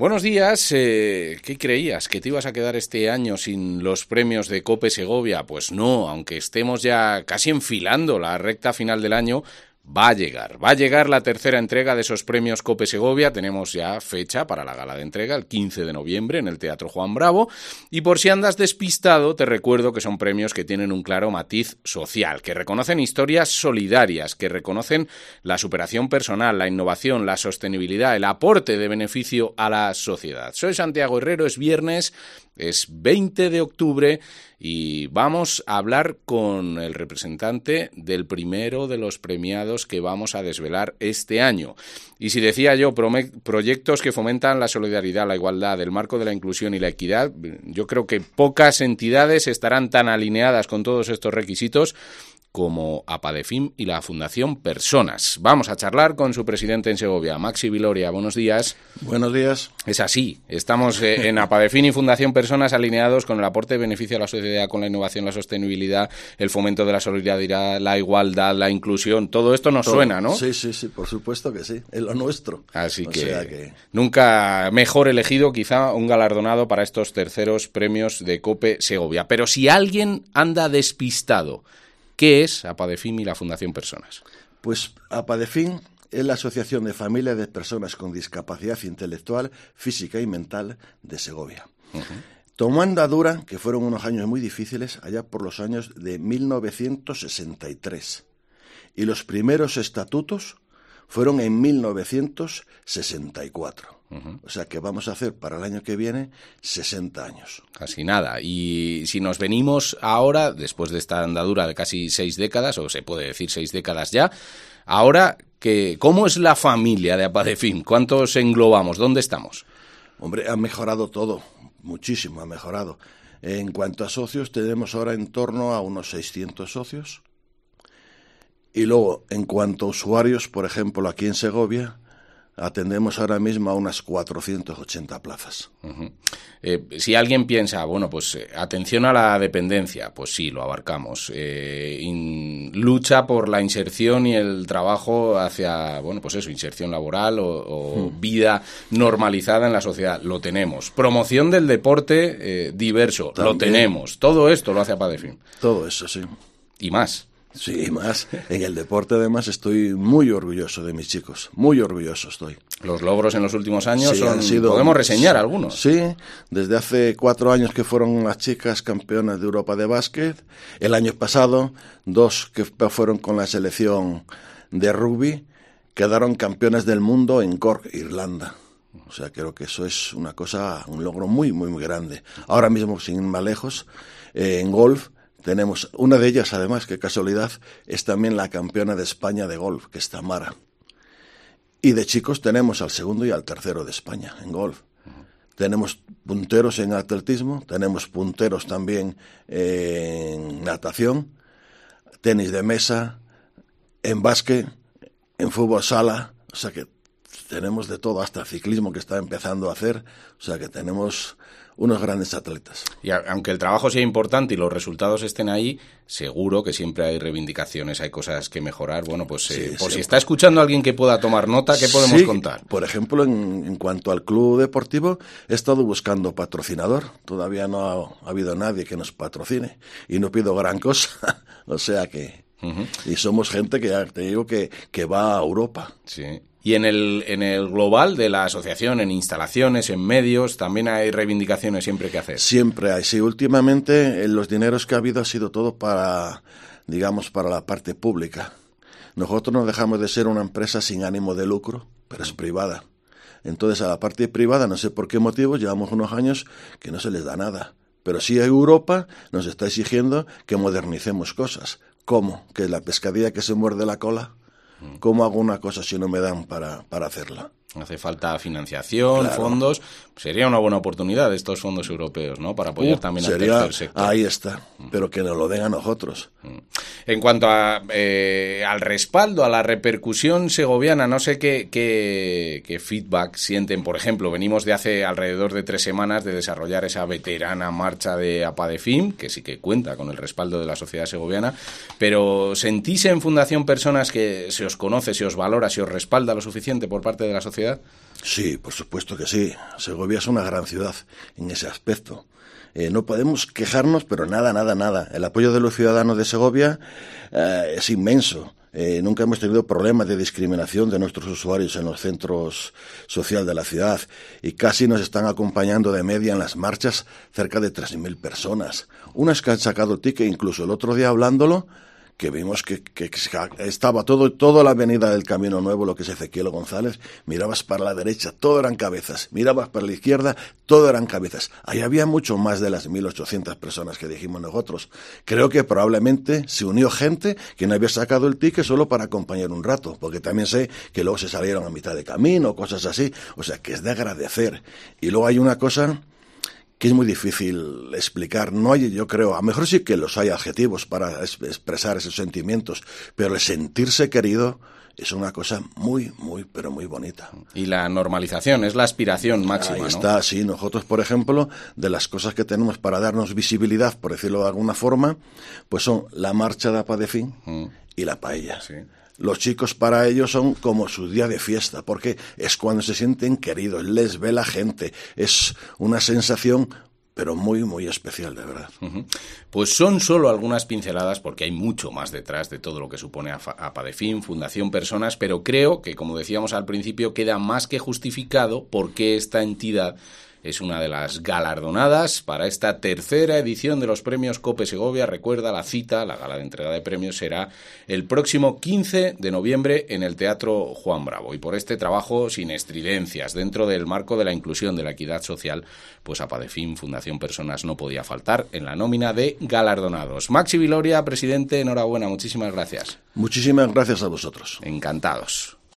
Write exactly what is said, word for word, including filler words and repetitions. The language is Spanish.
Buenos días. Eh, ¿Qué creías? ¿Que te ibas a quedar este año sin los premios de COPE Segovia? Pues no, aunque estemos ya casi enfilando la recta final del año, va a llegar. Va a llegar la tercera entrega de esos premios COPE Segovia. Tenemos ya fecha para la gala de entrega, el quince de noviembre, en el Teatro Juan Bravo. Y por si andas despistado, te recuerdo que son premios que tienen un claro matiz social, que reconocen historias solidarias, que reconocen la superación personal, la innovación, la sostenibilidad, el aporte de beneficio a la sociedad. Soy Santiago Herrero, es viernes, es veinte de octubre y vamos a hablar con el representante del primero de los premiados que vamos a desvelar este año. Y si decía yo, proyectos que fomentan la solidaridad, la igualdad, el marco de la inclusión y la equidad, yo creo que pocas entidades estarán tan alineadas con todos estos requisitos como APADEFIM y la Fundación Personas. Vamos a charlar con su presidente en Segovia, Maxi Viloria. Buenos días. Buenos días. Es así, estamos eh, en APADEFIM y Fundación Personas alineados con el aporte de beneficio a la sociedad, con la innovación, la sostenibilidad, el fomento de la solidaridad, la igualdad, la inclusión. Todo esto nos todo. Suena, ¿no? Sí, sí, sí, por supuesto que sí, es lo nuestro. Así o que, sea que nunca mejor elegido quizá un galardonado para estos terceros premios de COPE Segovia. Pero si alguien anda despistado, ¿qué es APADEFIM y la Fundación Personas? Pues APADEFIM es la Asociación de Familias de Personas con Discapacidad Intelectual, Física y Mental de Segovia. Uh-huh. Tomó andadura, que fueron unos años muy difíciles, allá por los años de mil novecientos sesenta y tres. Y los primeros estatutos fueron en mil novecientos sesenta y cuatro. Uh-huh. O sea que vamos a hacer para el año que viene sesenta años. Casi nada. Y si nos venimos ahora, después de esta andadura de casi seis décadas, o se puede decir seis décadas ya, ahora, que, ¿cómo es la familia de APADEFIM? ¿Cuántos englobamos? ¿Dónde estamos? Hombre, ha mejorado todo, muchísimo ha mejorado. En cuanto a socios, tenemos ahora en torno a unos seiscientos socios. Y luego, en cuanto a usuarios, por ejemplo, aquí en Segovia, atendemos ahora mismo a unas cuatrocientas ochenta plazas. Uh-huh. Eh, si alguien piensa, bueno, pues eh, atención a la dependencia, pues sí, lo abarcamos. Eh, in, lucha por la inserción y el trabajo hacia, bueno, pues eso, inserción laboral o, o uh-huh. vida normalizada en la sociedad, lo tenemos. Promoción del deporte eh, diverso, también lo tenemos. Todo esto lo hace APADEFIM. Todo eso, sí. Y más. Sí, más. En el deporte, además, estoy muy orgulloso de mis chicos. Muy orgulloso estoy. Los logros en los últimos años sí, son, han sido, podemos reseñar algunos. Sí, desde hace cuatro años que fueron las chicas campeonas de Europa de básquet. El año pasado, dos que fueron con la selección de rugby, quedaron campeonas del mundo en Cork, Irlanda. O sea, creo que eso es una cosa, un logro muy, muy, muy grande. Ahora mismo, sin ir más lejos, eh, en golf, tenemos una de ellas, además, que casualidad, es también la campeona de España de golf, que es Tamara. Y de chicos tenemos al segundo y al tercero de España en golf. Uh-huh. Tenemos punteros en atletismo, tenemos punteros también en natación, tenis de mesa, en básquet, en fútbol sala. O sea que tenemos de todo, hasta ciclismo que está empezando a hacer. O sea que tenemos unos grandes atletas. Y a, aunque el trabajo sea importante y los resultados estén ahí, seguro que siempre hay reivindicaciones, hay cosas que mejorar. Bueno, pues eh, sí, por siempre. Si está escuchando a alguien que pueda tomar nota, ¿qué podemos sí, contar? Por ejemplo, en, en cuanto al club deportivo, he estado buscando patrocinador. Todavía no ha, ha habido nadie que nos patrocine. Y no pido gran cosa. O sea que... Uh-huh. Y somos gente que, ya te digo, que, que va a Europa. Sí. Y en el en el global de la asociación, en instalaciones, en medios, también hay reivindicaciones siempre que hacer. Siempre hay. Sí, últimamente los dineros que ha habido ha sido todo para, digamos, para la parte pública. Nosotros no dejamos de ser una empresa sin ánimo de lucro, pero es privada. Entonces a la parte privada, no sé por qué motivo, llevamos unos años que no se les da nada. Pero sí Europa nos está exigiendo que modernicemos cosas. ¿Cómo? ¿Que la pescadilla que se muerde la cola? ¿Cómo hago una cosa si no me dan para, para hacerla? Hace falta financiación, claro. Fondos. Sería una buena oportunidad estos fondos europeos, ¿no? Para apoyar uh, también sería, al tercer sector. Ahí está, pero que nos lo den a nosotros. En cuanto a, eh, al respaldo, a la repercusión segoviana, no sé qué, qué, qué feedback sienten. Por ejemplo, venimos de hace alrededor de tres semanas de desarrollar esa veterana marcha de APADEFIM, que sí que cuenta con el respaldo de la sociedad segoviana, pero ¿sentís en Fundación Personas que se os conoce, se os valora, se os respalda lo suficiente por parte de la sociedad sociedad? Sí, por supuesto que sí. Segovia es una gran ciudad en ese aspecto. Eh, no podemos quejarnos, pero nada, nada, nada. El apoyo de los ciudadanos de Segovia eh, es inmenso. Eh, nunca hemos tenido problemas de discriminación de nuestros usuarios en los centros sociales de la ciudad y casi nos están acompañando de media en las marchas cerca de tres mil personas. Unas que han sacado el ticket, incluso el otro día hablándolo, que vimos que, que, que estaba todo, toda la avenida del Camino Nuevo, lo que es Ezequiel González, mirabas para la derecha, todo eran cabezas, mirabas para la izquierda, todo eran cabezas. Ahí había mucho más de las mil ochocientas personas que dijimos nosotros. Creo que probablemente se unió gente que no había sacado el ticket solo para acompañar un rato, porque también sé que luego se salieron a mitad de camino, cosas así, o sea, que es de agradecer. Y luego hay una cosa que es muy difícil explicar. No hay, yo creo, a lo mejor sí que los hay adjetivos para es, expresar esos sentimientos, pero el sentirse querido es una cosa muy, muy, pero muy bonita. Y la normalización es la aspiración máxima, Ahí ¿no? está, sí. Nosotros, por ejemplo, de las cosas que tenemos para darnos visibilidad, por decirlo de alguna forma, pues son la marcha de Apadefín mm. y la paella. Sí. Los chicos para ellos son como su día de fiesta, porque es cuando se sienten queridos, les ve la gente, es una sensación pero muy, muy especial, de verdad. Uh-huh. Pues son solo algunas pinceladas, porque hay mucho más detrás de todo lo que supone Apadefín, Fundación Personas, pero creo que, como decíamos al principio, queda más que justificado por qué esta entidad es una de las galardonadas para esta tercera edición de los premios COPE Segovia. Recuerda, la cita, la gala de entrega de premios será el próximo quince de noviembre en el Teatro Juan Bravo. Y por este trabajo sin estridencias, dentro del marco de la inclusión, de la equidad social, pues Apadefín, Fundación Personas, no podía faltar en la nómina de galardonados. Maxi Viloria, presidente, enhorabuena, muchísimas gracias. Muchísimas gracias a vosotros. Encantados.